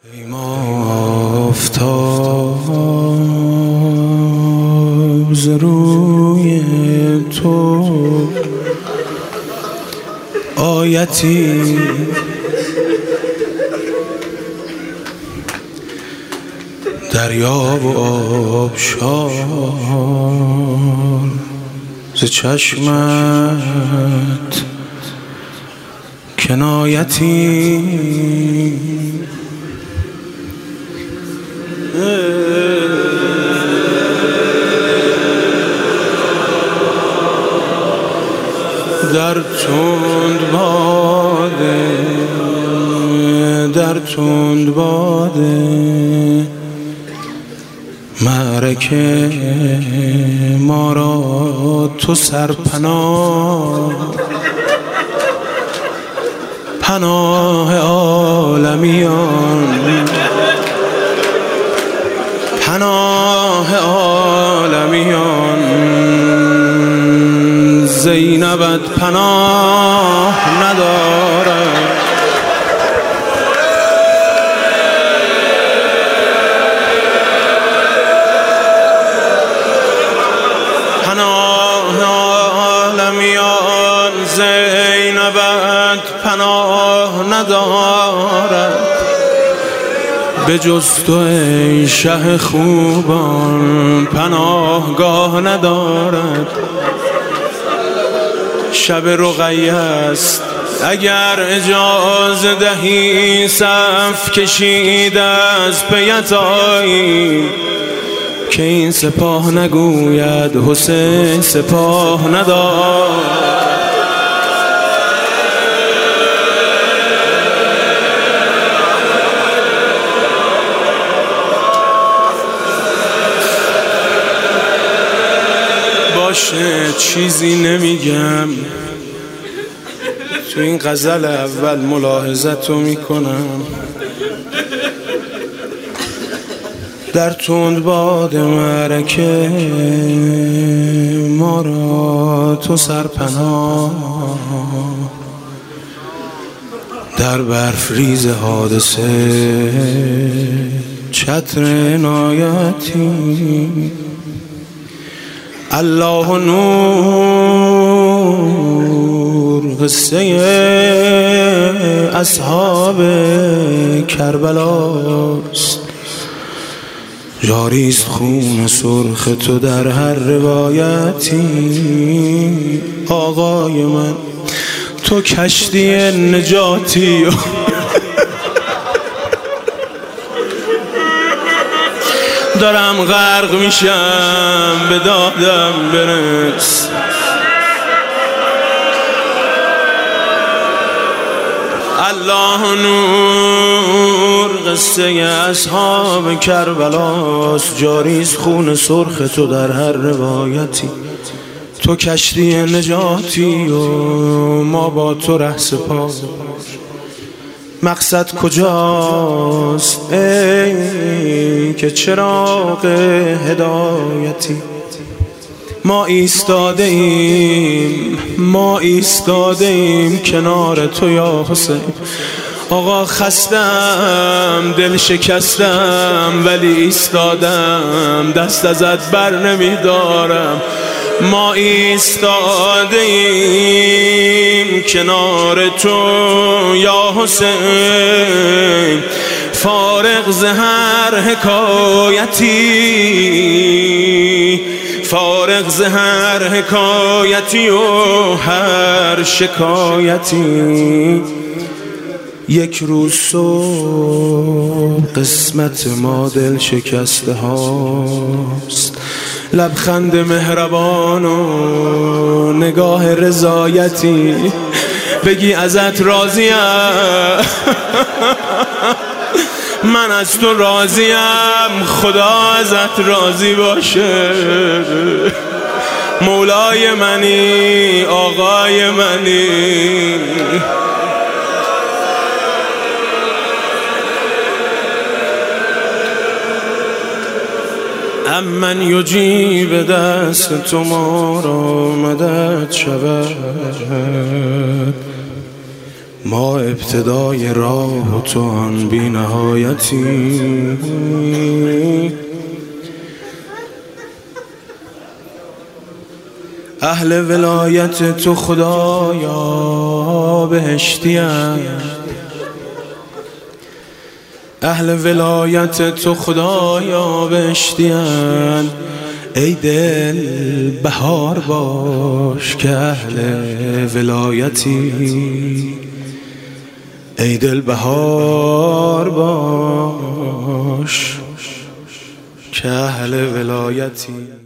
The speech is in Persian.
ای آفتاب ز روی تو آیتی دریا و آبشار ز چشمت کنایتی در تند باده معرکه ما را تو سرپناه پناه عالمیان پناه عالمیان زینبت پناه ندارد پناه عالمیان زینبت پناه ندارد به جز تو ای شه خوبان پناهگاه ندارد شب رقیه است اگر اجازه دهی صف کشیده از پیت آیی که این سپاه نگوید حسین سپاه ندارد باشه چیزی نمیگم تو این غزل اول ملاحظتو میکنم در تند باد معرکه ما را تو سرپناه در برف ریز حادثه چتر عنایتی الله نور قصه اصحاب کربلاست جاریست خون سرخ تو در هر روایتی آقای من تو کشتی نجاتی دارم غرق میشم به دادم برس الله نور قصه اصحاب کربلاست جاریست خون سرخ تو در هر روایتی تو کشتی نجاتی و ما با تو ره سپار مقصد کجاست ای که چراغ هدایتی ما ایستاده ایم کنار تو یا حسین آقا خستم دل شکستم ولی ایستادم دست ازت بر نمیدارم ما ایستاده ایم کنار تو یا حسین فارغ ز هر حکایتی فارغ ز هر حکایتی و هر شکایتی یک روز صبح قسمت ما دل شکسته هاست لبخند مهربان و نگاه رضایتی بگی ازت راضیم من از تو راضیم خدا ازت راضی باشه مولای منی آقای منی من یجیب دست تو ما را مدد شود ما ابتدای راه و تو آن بی نهایتی. اهل ولایت تو خدایا بهشتی‌اند، اهل ولایت تو خدایا بهشتی‌اند. ای دل بهار باش که اهل ولایتی، ای دل بهار باش که اهل ولایتی.